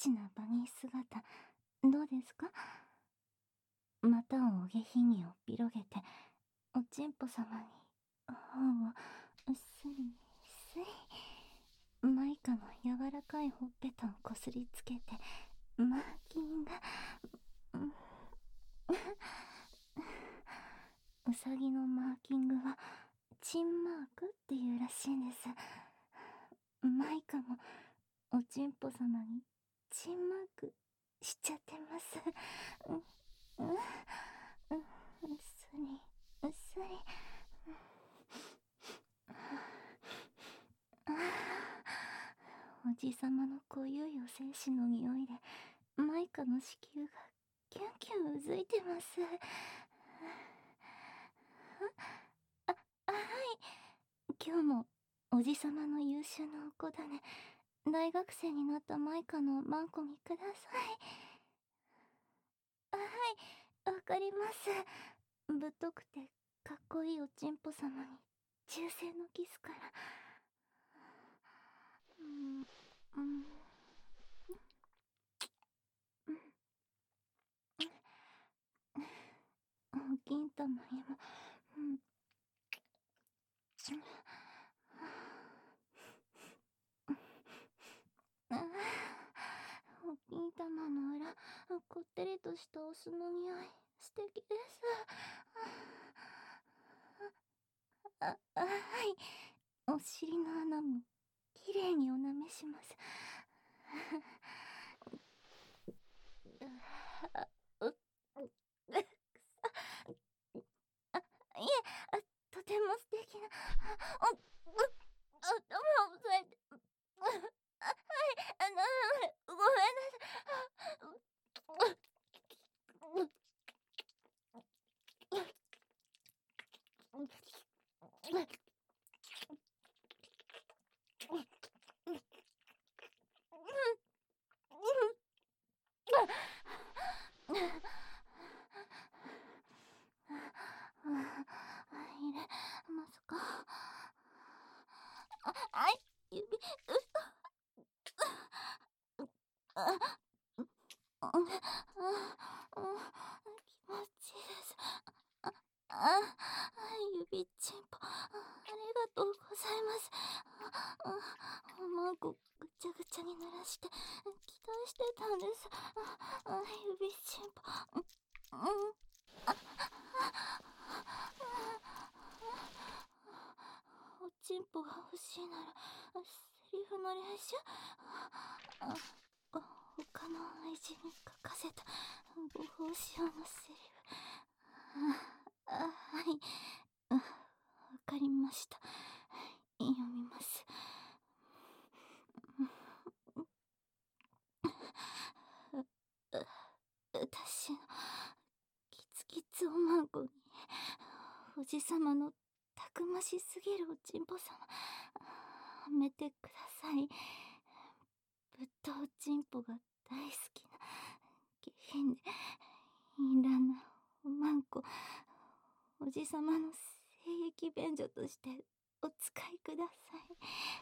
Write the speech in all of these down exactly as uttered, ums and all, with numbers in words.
しなバニー姿、どうですか？またお下品にを広げて、おちんぽ様に頬をうっすりすり、マイカの柔らかいほっぺたをこすりつけて、マーキング。うさぎのマーキングはチンマークっていうらしいんです。マイカもおちんぽ様にチンマークしちゃってます。う、う、う、うっすりうっすり。おじさまの濃ゆいお精子の匂いでマイカの子宮がキュンキュンうずいてます。あ、はい。今日もおじさまの優秀なお子だね。大学生になったマイカのマンコにください。はい、わかります。ぶっとくてかっこいいおちんぽ様に忠誠のキスから。うん、うん、うん、お銀玉にも、うん、ああ、お銀玉の裏、こってりとしたお酢の匂い、素敵です。あ、あ、はい。お尻の穴もきれいにお舐めします。あ、う、う、くさ、あ、いえ、あ、とても素敵な、お、う、頭を押さえて、あ、はい、あの、ごめんなさい。入れますか？あ、はい、指、う、あ、あ、あ、あ、気持ちいいです。あ、あ、指ちんぽ、ありがとうございます。あ、あ、マンコぐちゃぐちゃに濡らして期待してたんです。あ、あ、指ちんぽ、うん、うん、あ、おちんぽが欲しいならセリフの練習。あ、あ、他の愛人に書かせたご奉仕用のセリフ。あ、あ、はい、あ、わかりました。読みます。私のキツキツおまんこにおじさまのたくましすぎるおちんぽ様、はめてください。ぶっとおちんぽが大好きな下品で淫乱なおまんこ、おじさまの性液便所としてお使いください。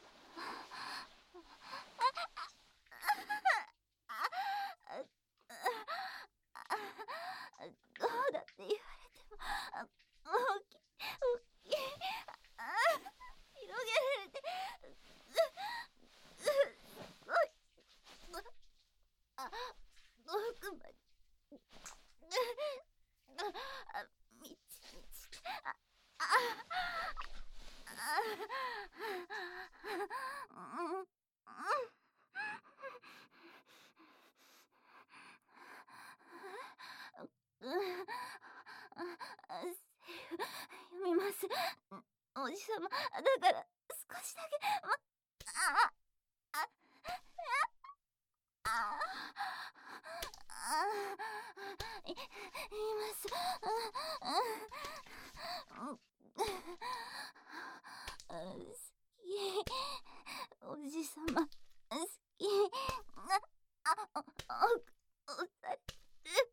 どうだって言われても、あ、大きい、大きい、あ、広げられて、すごい、あ、奥まで、あ、みちみち、あ、あ、あ、うん、うん、うん、あ、セリフ読みます。おじさま、だから少しだけ、ま、あ、あ、あ、あ、い、言います。うん、うん、好き。おじさま、好き。あ、あ、お、お、おされる。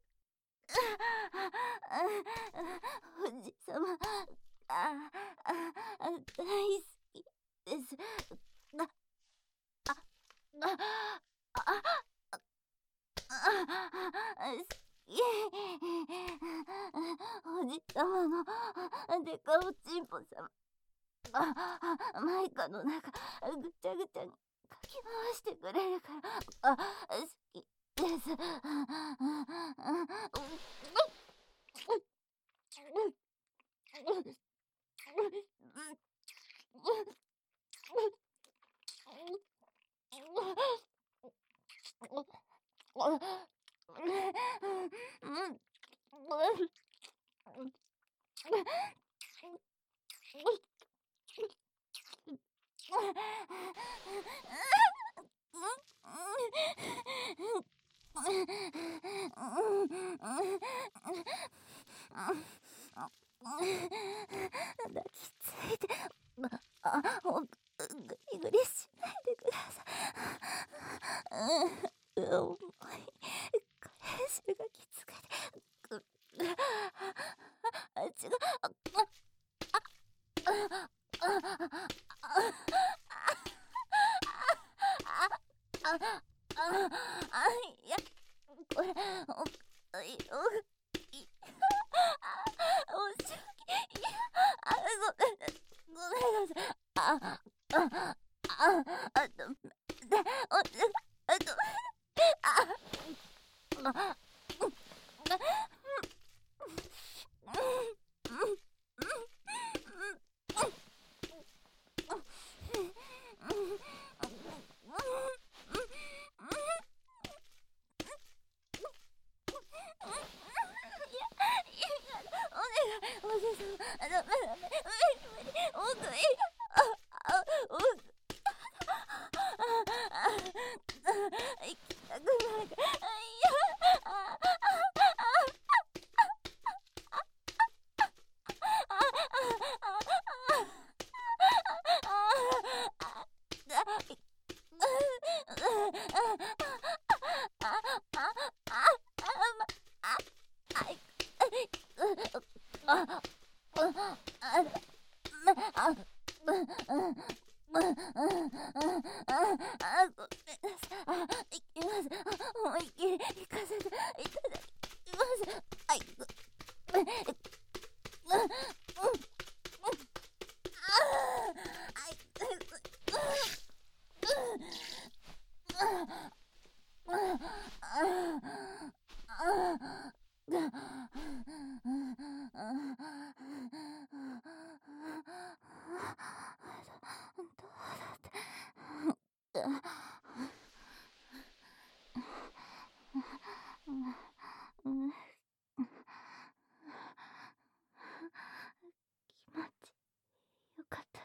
おじさま、あ、あ、大好きです。あ、あ、あ、あ、 ぽさま、あ、あ、マイカの中ぐちゃぐちゃにかき回してくれるから、あ、好きです。抱きついて、あ、ほぐりぐりしないでください。うん、重い。返しがきつくて、く、あ、違う、あ、あ、あ、あ、あ、あ、いや、これ、お、い、お、い、あ、おしき、いや、あ、ごめん、ごめんなさい。あ、あ、あ、あ、と、で、お、あと、あ、あ、おじさん、ダメダメ、無理無理、奥へ、あ、あ、奥、あ、行きたくないから、いや、あ、思いっきり行かせていただきます。はい、気持ちよかったです。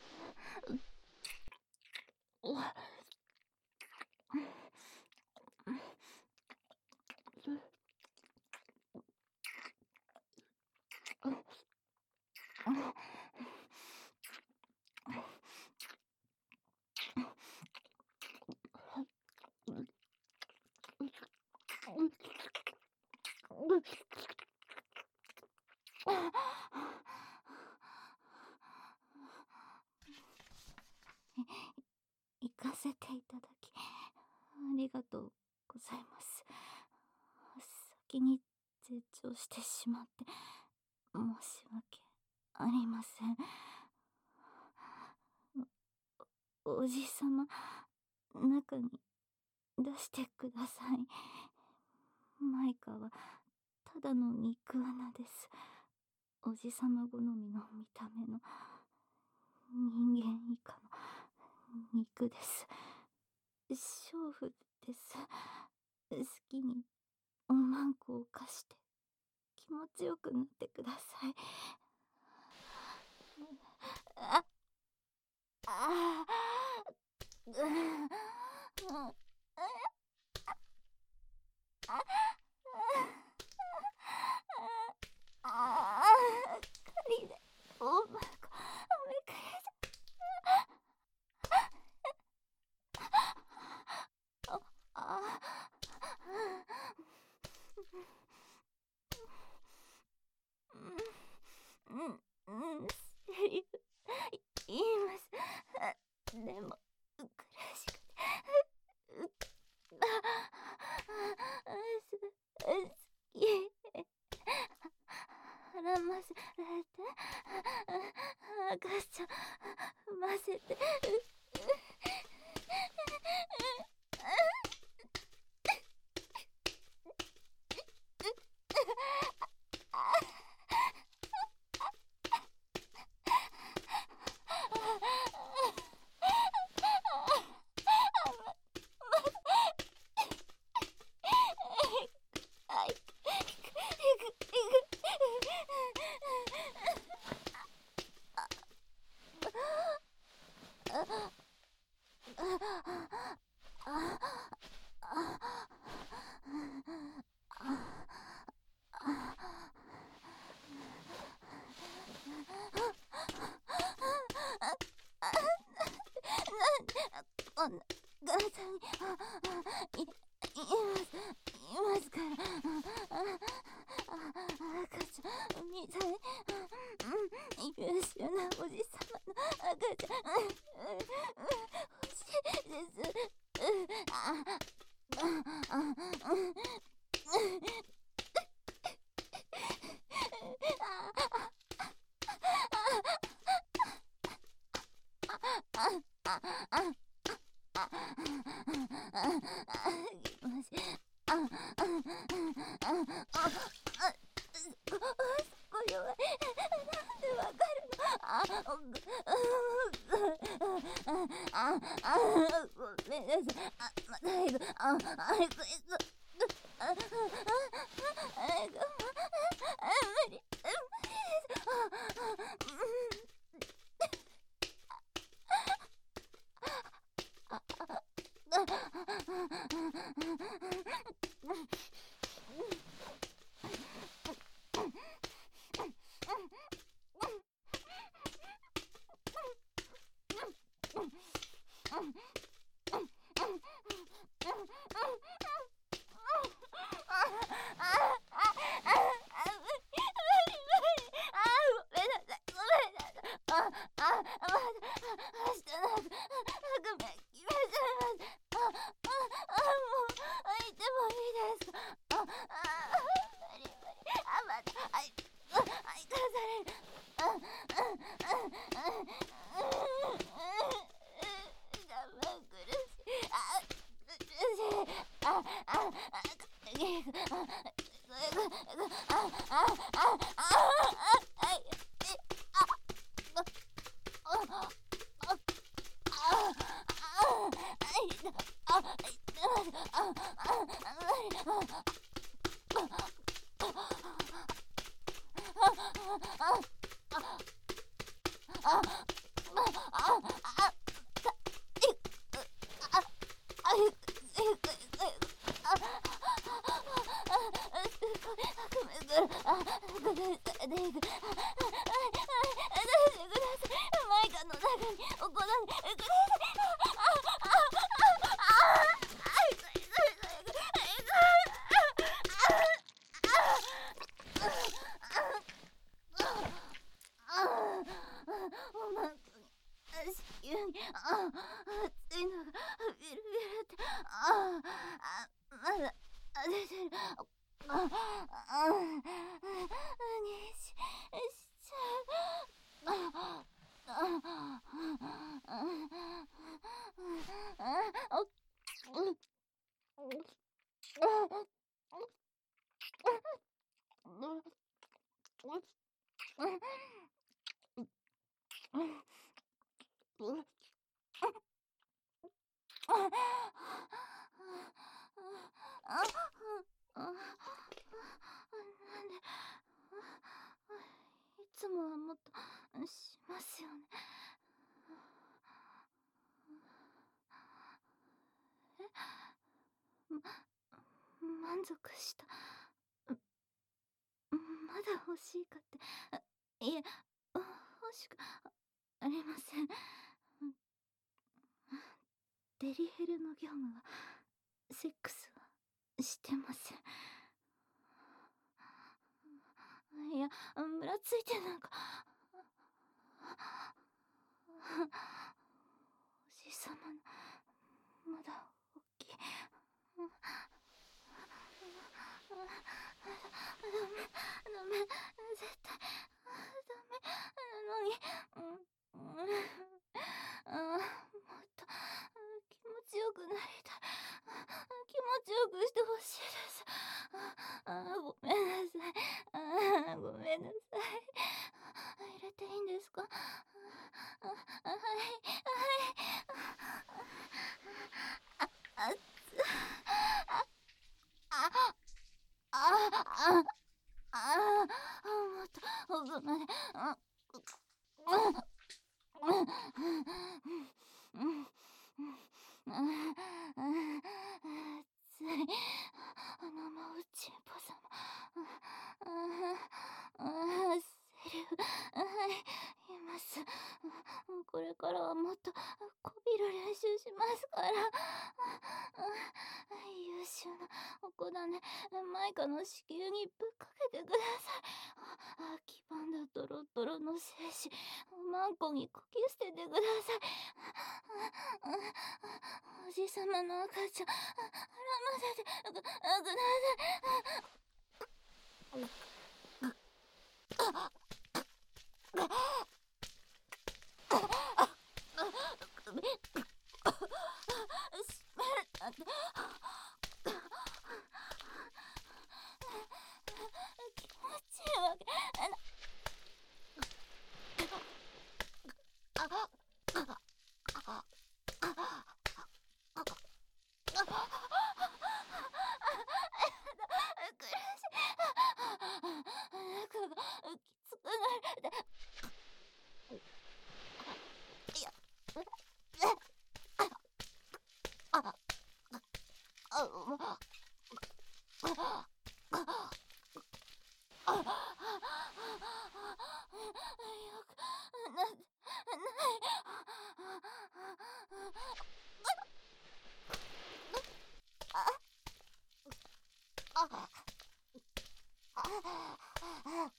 行かせていただき、ありがとうございます。先に絶頂してしまって申し訳ありません。お、おじさま、中に出してください。マイカはただの肉穴です。おじさま好みの見た目の人間以下の肉です。娼婦です。好きにおまんこを貸して気持ちよくなってください。あ、あ、う、うん、あ、あ、あ、あ、狩りでおまんこめくれた。あ、あ、うん、うん、セリフ言います。でも苦しくて、う、あ、あ、す、好き。絡ませて、 赤ちゃん産ませて。こんな体にいいますいますから。赤ちゃんみたい優秀なおじさまの赤ちゃん欲しいです。ああいつもはもっとしますよね。え、ま、満足した。まだ欲しいかって、いえ、欲しくありません。デリヘルの業務はセックスはしてません。いや、ムラついてなんかおじさまのまだ大きい。ダメダメ、絶対ダメなのに。 ああ、もっと気持ちよくなりたい。気持ちよくしてほしいです。ああ、ごめんなさい。ああ、ごめんなさい。入れていいんですか？ああ、はい、はい。あ、あっつ。あ、あ、あ、あ、ああ、もっと奥まで。あ、うん、うん、うん、うん、うん、うん、つい、あのもうちんぽさま。ああ、ああ、セリフ、はい、言います。これからはもっとこびる練習しますから。優秀なお子だね。マイカの子宮にぶっかけてください。あ、黄ばんだドロドロの精子、マンコにこき捨ててください。おじさまの赤ちゃん、あらませてくください。首、しめるなんて。気持ちいいわけな。あ、あ、あ、苦しい。中がきつくなる。いや、あ、あ、あ、もう、あ、あ、よくな、ない。あ、あ、あ、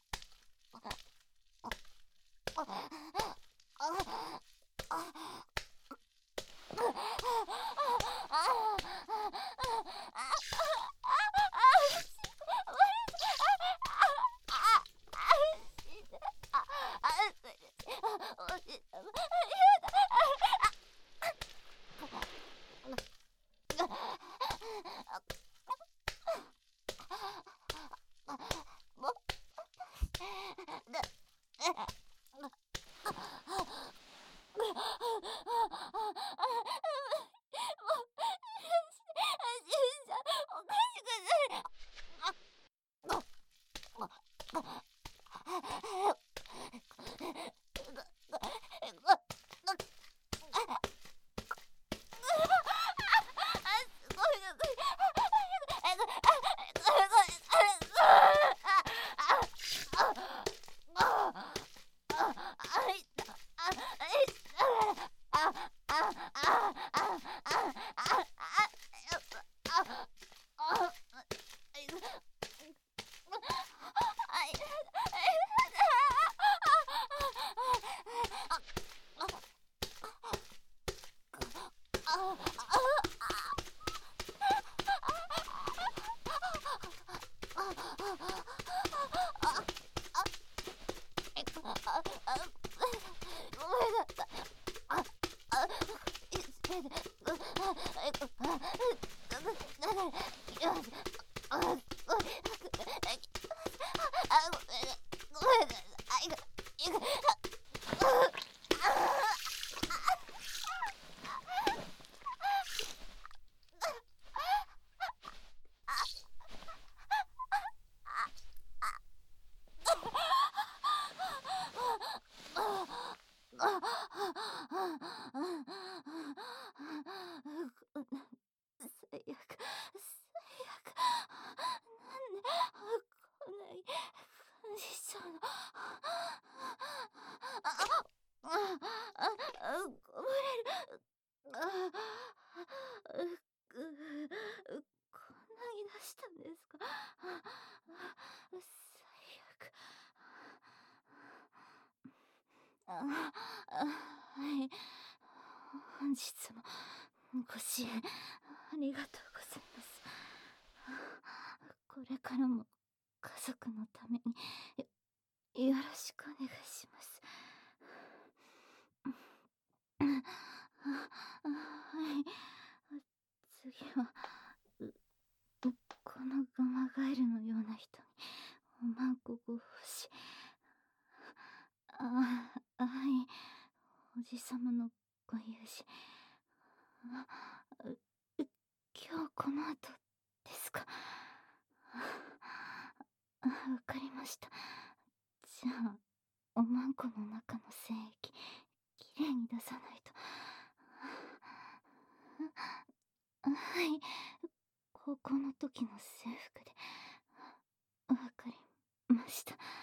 最悪、最悪。なんでこんなに感じちゃうの。あ、あ、あ、あ、こぼれる。あ、う、こんなに出したんですか。最悪。あ、あ、はい。本日もご支援ありがとうございます。これからも家族のためによよろしくお願いします。 次は、う、うこのガマガエルのような人に、おまんこご奉仕。あ、はい。おじさまのご友人。あ、う、う今日この後ですか。あ、わかりました。じゃあ、おまんこの中の精液、きれいに出さないと。はい。高校の時の制服で。わかりました。